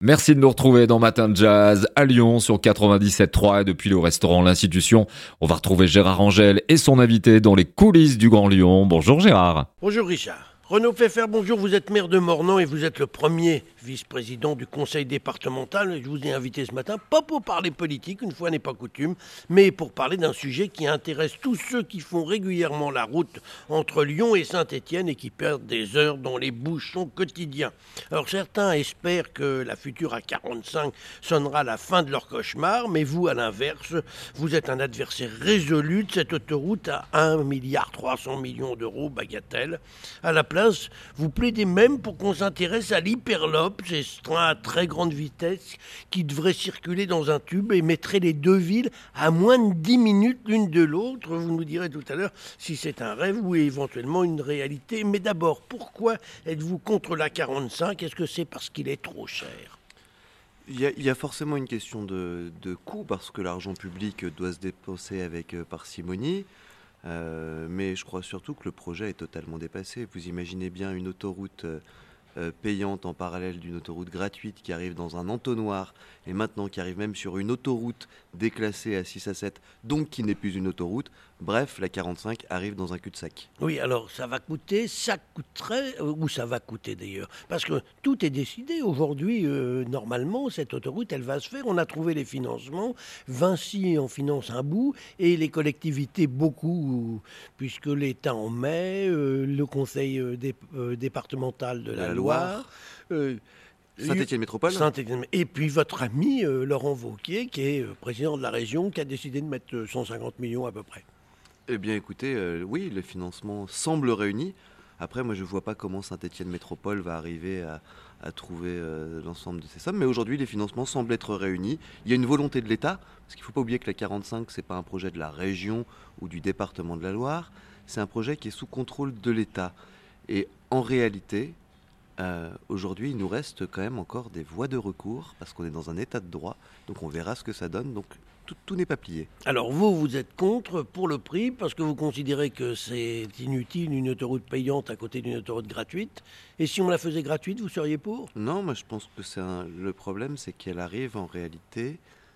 Merci de nous retrouver dans Matin de Jazz à Lyon sur 97.3 et depuis le restaurant L'Institution. On va retrouver Gérard Angel et son invité dans les coulisses du Grand Lyon. Bonjour Gérard. Bonjour Richard. Renaud Pfeffer, bonjour, vous êtes maire de Mornan et vous êtes le premier vice-président du conseil départemental. Je vous ai invité ce matin, pas pour parler politique, une fois n'est pas coutume, mais pour parler d'un sujet qui intéresse tous ceux qui font régulièrement la route entre Lyon et Saint-Étienne et qui perdent des heures dans les bouchons quotidiens. Alors certains espèrent que la future A45 sonnera la fin de leur cauchemar, mais vous, à l'inverse, vous êtes un adversaire résolu de cette autoroute à 1,3 milliard d'euros, bagatelle. À la place, vous plaidez même pour qu'on s'intéresse à l'Hyperlope, c'est ce train à très grande vitesse qui devrait circuler dans un tube et mettrait les deux villes à moins de 10 minutes l'une de l'autre. Vous nous direz tout à l'heure si c'est un rêve ou éventuellement une réalité. Mais d'abord, pourquoi êtes-vous contre la 45 ? Est-ce que c'est parce qu'il est trop cher ? Il y a forcément une question de coût parce que l'argent public doit se dépenser avec parcimonie. Mais je crois surtout que le projet est totalement dépassé. Vous imaginez bien une autoroute payante en parallèle d'une autoroute gratuite qui arrive dans un entonnoir et maintenant qui arrive même sur une autoroute déclassée à 6 à 7, donc qui n'est plus une autoroute. Bref, la 45 arrive dans un cul-de-sac. Oui, alors ça va coûter, ça coûterait, ou ça va coûter d'ailleurs, parce que tout est décidé. Aujourd'hui, normalement, cette autoroute, elle va se faire. On a trouvé les financements. Vinci en finance un bout et les collectivités beaucoup, puisque l'État en met, le conseil départemental de la Loire. Saint-Étienne Métropole. Et puis votre ami Laurent Wauquiez, qui est président de la région, qui a décidé de mettre 150 millions à peu près. Eh bien écoutez, oui, le financement semble réuni. Après, moi je ne vois pas comment Saint-Étienne Métropole va arriver à trouver l'ensemble de ces sommes. Mais aujourd'hui, les financements semblent être réunis. Il y a une volonté de l'État, parce qu'il ne faut pas oublier que la 45, ce n'est pas un projet de la région ou du département de la Loire. C'est un projet qui est sous contrôle de l'État. Et en réalité, aujourd'hui, il nous reste quand même encore des voies de recours, parce qu'on est dans un état de droit. Donc on verra ce que ça donne. Donc tout n'est pas plié. Alors vous êtes contre pour le prix parce que vous considérez que c'est inutile une autoroute payante à côté d'une autoroute gratuite. Et si on la faisait gratuite, vous seriez pour ? Non, moi je pense que le problème, c'est qu'elle arrive en réalité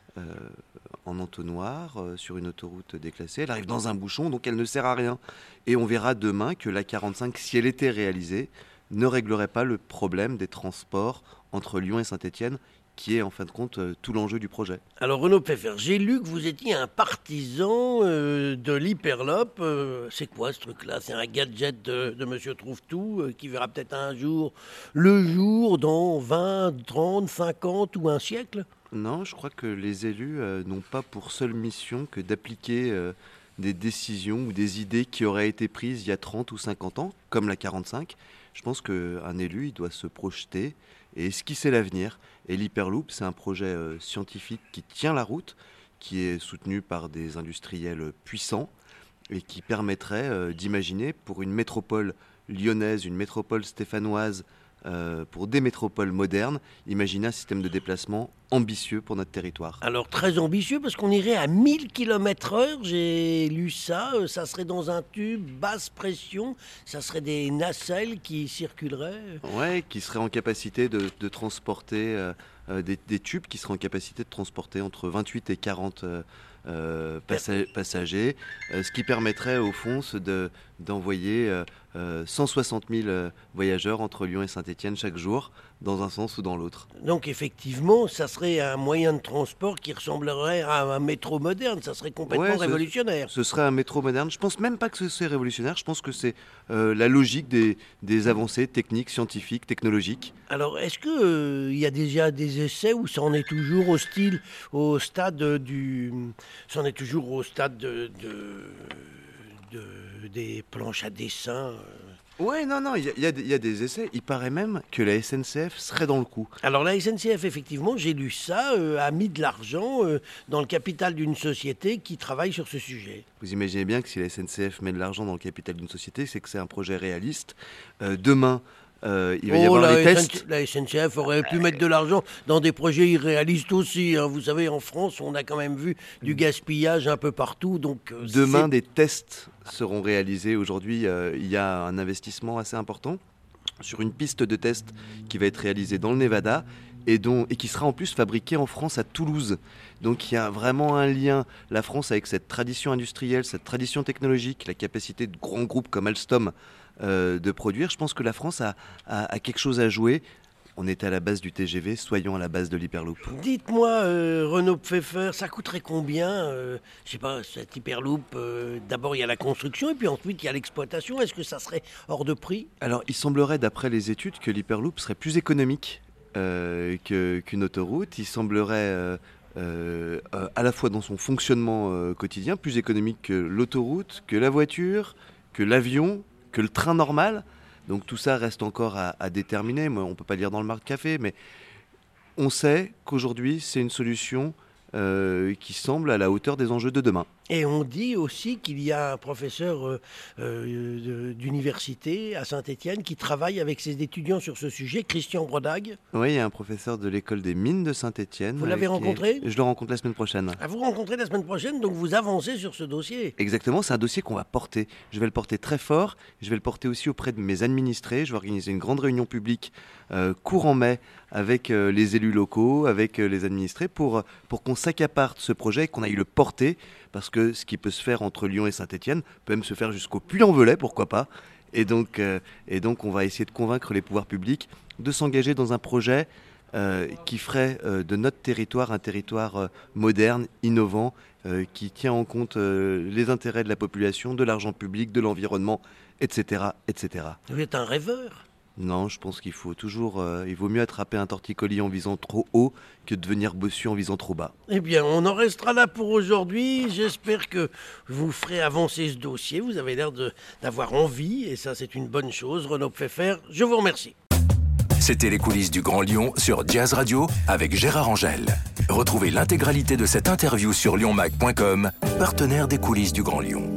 en entonnoir sur une autoroute déclassée. Elle arrive dans un bouchon, donc elle ne sert à rien. Et on verra demain que la 45, si elle était réalisée, ne réglerait pas le problème des transports entre Lyon et Saint-Étienne, qui est en fin de compte tout l'enjeu du projet. Alors Renaud Pfeffer, j'ai lu que vous étiez un partisan de l'Hyperlope. C'est quoi ce truc-là ? C'est un gadget de Monsieur Trouve-Tout qui verra peut-être un jour le jour dans 20, 30, 50 ou un siècle ? Non, je crois que les élus n'ont pas pour seule mission que d'appliquer des décisions ou des idées qui auraient été prises il y a 30 ou 50 ans, comme la 45. Je pense qu'un élu, il doit se projeter et esquisser l'avenir. Et l'Hyperloop, c'est un projet scientifique qui tient la route, qui est soutenu par des industriels puissants et qui permettrait d'imaginer pour une métropole lyonnaise, une métropole stéphanoise, pour des métropoles modernes, imaginer un système de déplacement ambitieux pour notre territoire. Alors très ambitieux parce qu'on irait à 1000 km/h, j'ai lu ça, ça serait dans un tube, basse pression, ça serait des nacelles qui circuleraient. Ouais, qui seraient en capacité de transporter, des tubes qui seraient en capacité de transporter entre 28 et 40 passagers, ce qui permettrait au fond d'envoyer 160 000 voyageurs entre Lyon et Saint-Étienne chaque jour, dans un sens ou dans l'autre. Donc effectivement, ça serait un moyen de transport qui ressemblerait à un métro moderne, ça serait complètement révolutionnaire. Ce serait un métro moderne. Je pense même pas que ce soit révolutionnaire, je pense que c'est la logique des avancées techniques, scientifiques, technologiques. Alors est-ce qu'il y a déjà des essais où ça en est toujours au stade des planches à dessin Ouais, non, il y a des essais. Il paraît même que la SNCF serait dans le coup. Alors la SNCF, effectivement, j'ai lu ça, a mis de l'argent dans le capital d'une société qui travaille sur ce sujet. Vous imaginez bien que si la SNCF met de l'argent dans le capital d'une société, c'est que c'est un projet réaliste. Demain, il va y avoir les tests. La SNCF aurait pu mettre de l'argent dans des projets irréalistes aussi. Hein. Vous savez, en France, on a quand même vu du gaspillage un peu partout. Donc, demain, des tests seront réalisés. Aujourd'hui, il y a un investissement assez important sur une piste de test qui va être réalisée dans le Nevada, et qui sera en plus fabriqué en France à Toulouse. Donc il y a vraiment un lien, la France avec cette tradition industrielle, cette tradition technologique, la capacité de grands groupes comme Alstom de produire. Je pense que la France a quelque chose à jouer. On est à la base du TGV, soyons à la base de l'Hyperloop. Dites-moi, Renaud Pfeffer, ça coûterait combien, je sais pas, cette Hyperloop d'abord, il y a la construction et puis ensuite, il y a l'exploitation. Est-ce que ça serait hors de prix ? Alors, il semblerait, d'après les études, que l'Hyperloop serait plus économique qu'une autoroute. Il semblerait, à la fois dans son fonctionnement quotidien, plus économique que l'autoroute, que la voiture, que l'avion, que le train normal. Donc tout ça reste encore à déterminer. On ne peut pas lire dans le marc café, mais on sait qu'aujourd'hui, c'est une solution qui semble à la hauteur des enjeux de demain. Et on dit aussi qu'il y a un professeur d'université à Saint-Étienne qui travaille avec ses étudiants sur ce sujet, Christian Brodag. Oui, il y a un professeur de l'école des mines de Saint-Étienne. Vous l'avez rencontré ? Je le rencontre la semaine prochaine. Ah, vous rencontrez la semaine prochaine, donc vous avancez sur ce dossier. Exactement, c'est un dossier qu'on va porter. Je vais le porter très fort. Je vais le porter aussi auprès de mes administrés. Je vais organiser une grande réunion publique courant mai avec les élus locaux, avec les administrés, pour qu'on s'accapare de ce projet et qu'on aille le porter. Parce que ce qui peut se faire entre Lyon et Saint-Étienne peut même se faire jusqu'au Puy-en-Velay, pourquoi pas. Et donc, on va essayer de convaincre les pouvoirs publics de s'engager dans un projet qui ferait de notre territoire un territoire moderne, innovant, qui tient en compte les intérêts de la population, de l'argent public, de l'environnement, etc., etc. Vous êtes un rêveur ? Non, je pense qu'il faut toujours... il vaut mieux attraper un torticolis en visant trop haut que devenir bossu en visant trop bas. Eh bien, on en restera là pour aujourd'hui. J'espère que vous ferez avancer ce dossier. Vous avez l'air d'avoir envie, et ça, c'est une bonne chose. Renaud Pfeffer, je vous remercie. C'était les coulisses du Grand Lyon sur Jazz Radio avec Gérard Angel. Retrouvez l'intégralité de cette interview sur lyonmac.com, partenaire des coulisses du Grand Lyon.